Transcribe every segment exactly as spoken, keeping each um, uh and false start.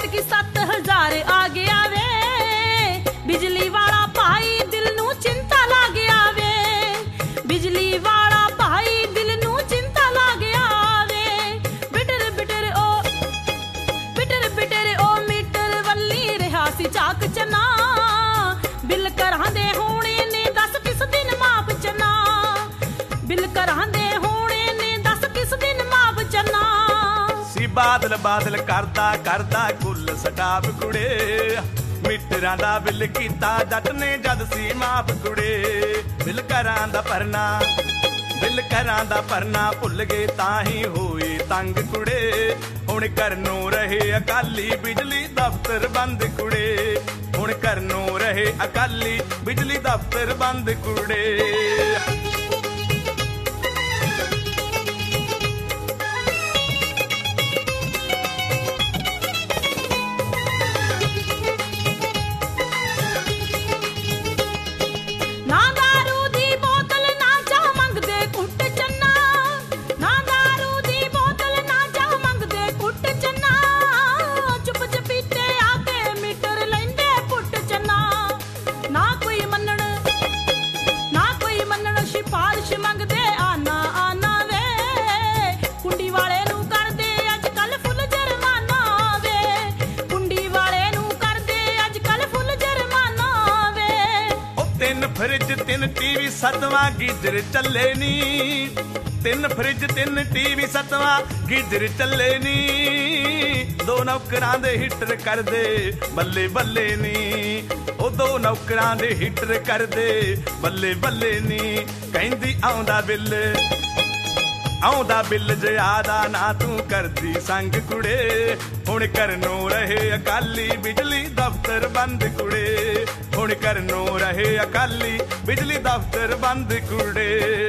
एतकी सत्त हजार आ गया वे, बिजली वाला भाई दिल नू चिंता ला गया वे, बिजली वाला भाई दिल नू चिंता ला गया वे। बिटर बिटर ओ बिटर बिटर ओ मीटर वल्ली रहा सी चाक चना, बिल करां दे होने ने दस किस दिन माप चना, बिल करां दे होने ने दस किस दिन माप चना। सी बादल बादल करदा करदा कुल सटाप कुड़े, मीटरां दा बिल कीता जट ने जद सी माफ कुड़े। बिल करां दा भरना बिल करां दा भरना भुल गए ताही होए तंग कुड़े, हुण करनों रहे अकाली बिजली दफ्तर बंद कुड़े, हुण करनों रहे अकाली बिजली दफ्तर बंद कुड़े। फ्रिज तीन टीवी सतवां गीजर चले नी, तीन फ्रिज तीन टीवी सतवां गीजर चले नी, दो नौकरां दे हीटर कर दे बल्ले बल्ले नी, ओ दो नौकरां दे हीटर कर दे बल्ले बल्ले नी। कहंदी आउंदा बिल आउंदा बिल ज्यादा ना तू करदी संग कुड़े, हुण करनों रहे अकाली बिजली दफ्तर बंद कुड़े, हुण करनों रहे अकाली बिजली दफ्तर बंद कुड़े।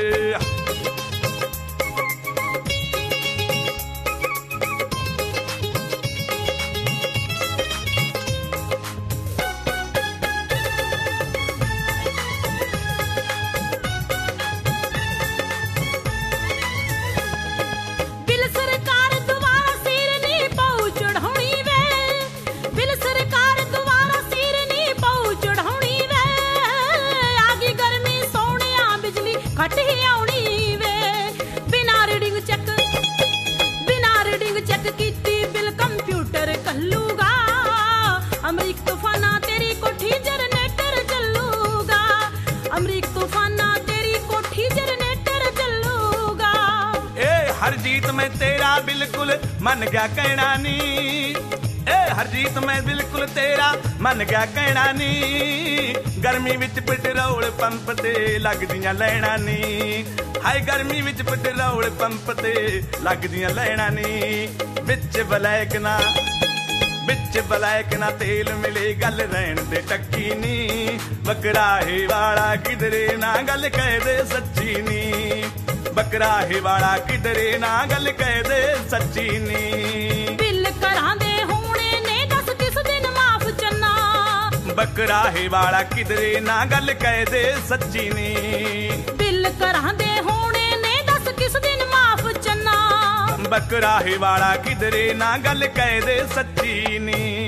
हरजीत मैं तेरा बिल्कुल मन गया कहना नी, ए हरजीत मैं बिल्कुल तेरा मन गया कहना नी, गर्मी विच पेट्रोल पंप ते लगदियां लैना नी, हाय गर्मी विच पेट्रोल पंप ते लगदियां लैना नी। विच बलैक ना बिच बलैक ना तेल मिले गल रहन दे टक्की नी, बकराहे वाला किधरे ना गल कह दे सच्ची नी, बकराहे वाला किधरे ना गल कह दे सच्ची नी। बिल करां दे होने ने दस किस दिन माफ चन्ना, बकराहे वाला किधरे ना गल कह दे सच्ची नी, बिल करां दे होने ने दस किस दिन माफ चन्ना, बकराहे वाला किधरे ना गल कह दे सच्ची नी।